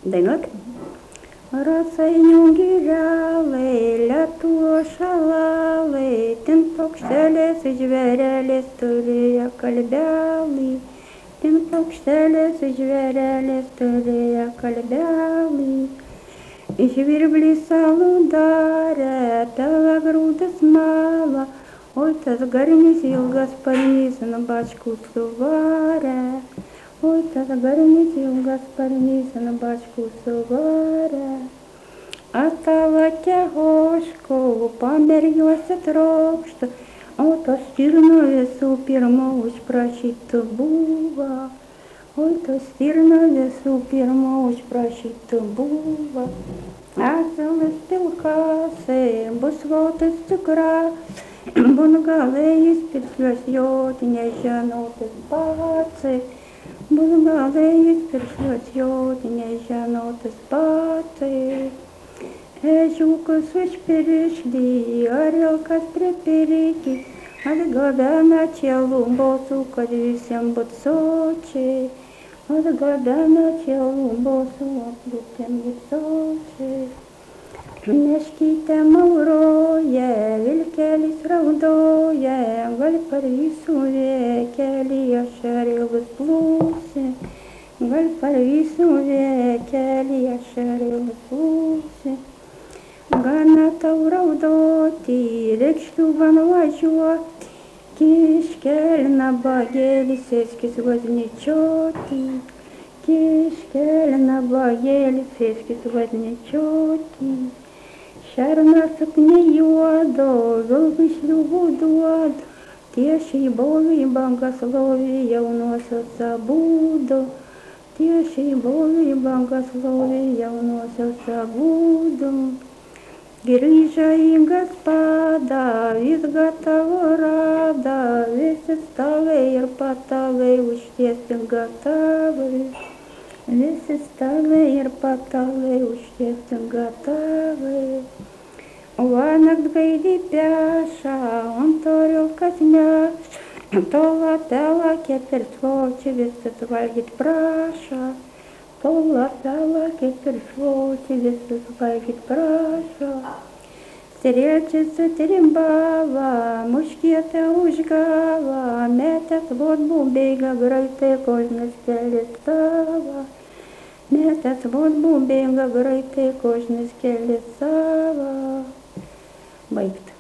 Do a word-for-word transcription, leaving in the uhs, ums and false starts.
Dainuot? Rasainių girelai, lietuvo šalalai, ten paukštelės žvėrelės turėjo kalbelį, ten paukštelės žvėrelės turėjo kalbelį. Žvirblį salų darė, tave grūdas malą, oi tas garnis ilgas sparnys ant bačkų suvarė. Oi, tas garnis ilgas sparnys ant bačkų suvarė. Atalakė oško, pamergiuose trokšta, o tos stirno visų pirma užprašytų buvo. Oi, tos stirno visų pirma užprašytų buvo. Asalas pilkasai, bus votas tikras, bungalėjais piršlios joti nežinotis patsai. Bus galėjais piršlios joti nežinotis patsai. Ežiukas už piršlį, arielkas prie pirkį, atgabena čia lumbosų, kad visiems būt sočiai. Atgabena čia lumbosų, visiems būt sočiai. Meškytė mauroja, vilkelis raudoja, gal parvysų vėkelį ašarėlis plūsi, gal parvysų vėkelį ašarėlis plūsi. Gana tau raudoti, reikšliuvan važiuoti, kiškelna bagėlis, ėskis vazničioti. Kiškelna bagėlis, ėskis vazničioti. Šernas apnejuodo, vilkai šliūbų duodo, tiešiai bovai bangas lovė jaunosios abudo, tiešiai bovai bangas lovė jaunosios abudo. Grįžo į gaspadą, vis gatavo rada, visi stalai ir patalai užtiesti gatavai. Visi stalai ir patalai užtiesti gatavai. Vanakt gaidį peša, ant orielkas neša, tola pela kaip ir svočiai, visus valgyt prašo. Tola pela kaip ir svočiai, visus valgyt prašo. Стрельче стрімбала, мушкети ужгала, метет водбу бега, грайте кожне скелі стала. Метет водбу бега, грайте кожне скелі стала. Baigta.